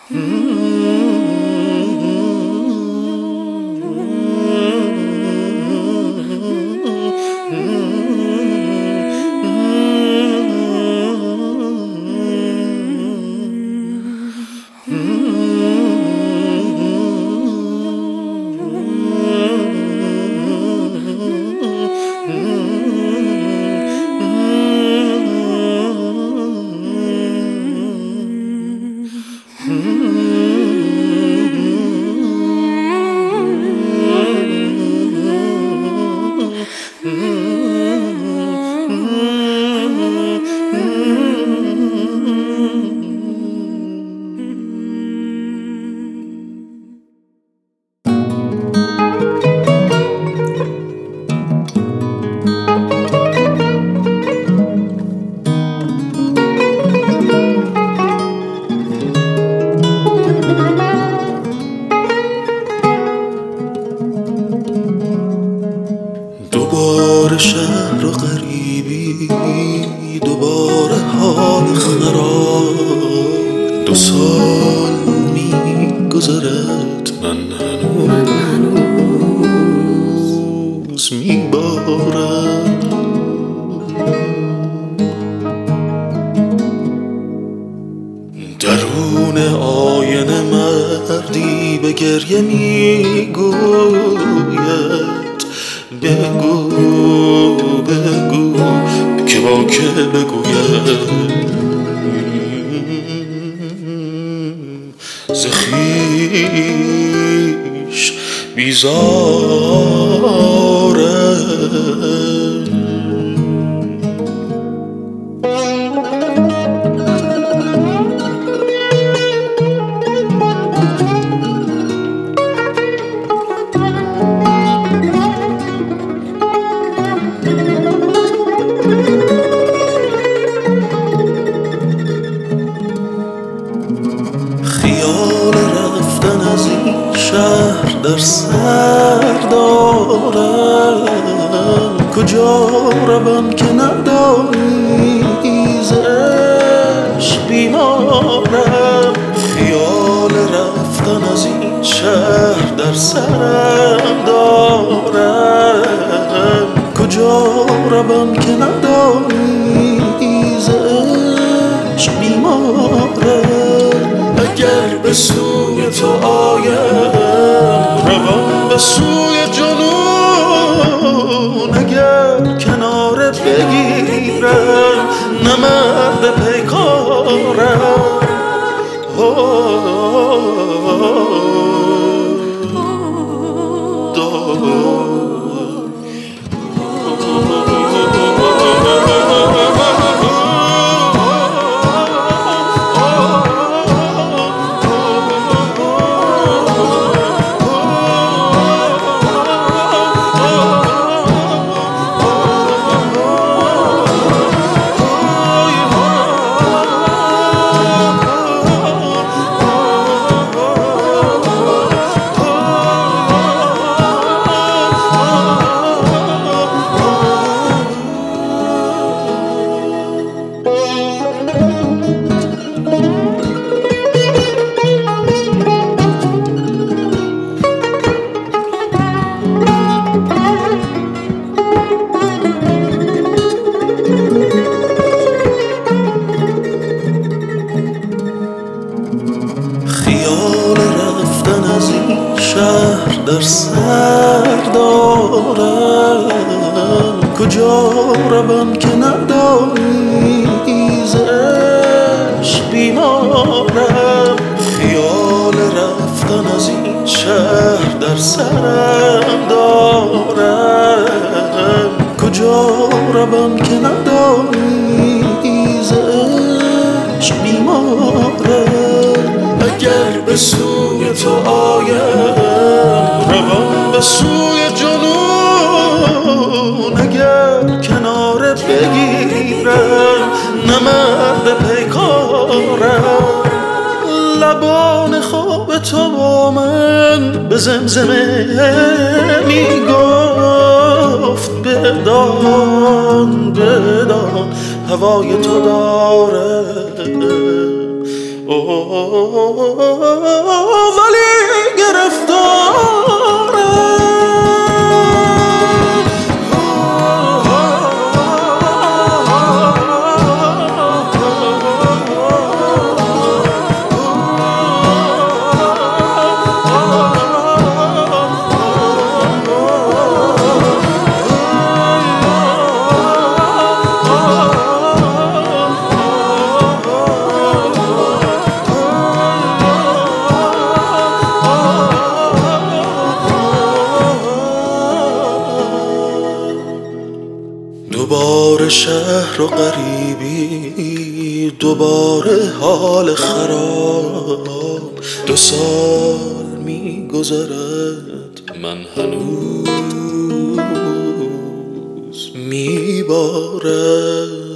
دوباره شهر و غریبی، دوباره حال خراب. 2 سال میگذرد من هنوز میبارم. درون آینه مردی به گریه میگوید بگو بگو که با که بگوید. ز خویش بیزاره. خیال رفتن از این شهر در سر دارم. کجا روم که ندانی ز عشق بیمارم. خیال رفتن از این شهر در سرم دارم. کجا روم که ندانی ز عشق بیمارم. اگر به سوی تو آیم روم به سوی جنون. اگر کناره بگیرم نه مرد پیکارم. خیال رفتن از این شهر در سر دارم. کجا روم که ندانی ز عشق بیمارم. خیال رفتن از این شهر در سرم دارم. کجا روم که ندانی ز عشق بیمارم. اگر به سوی تو آیم روم به سوی جنون. اگر کناره بگیرم نه مرد پیکارم. لبان خواب تو با من به زمزمه میگفت بدان بدان هوای تو داره. ولی دوباره شهر و غریبی، دوباره حال خراب. 2 سال میگذرد من هنوز میبارم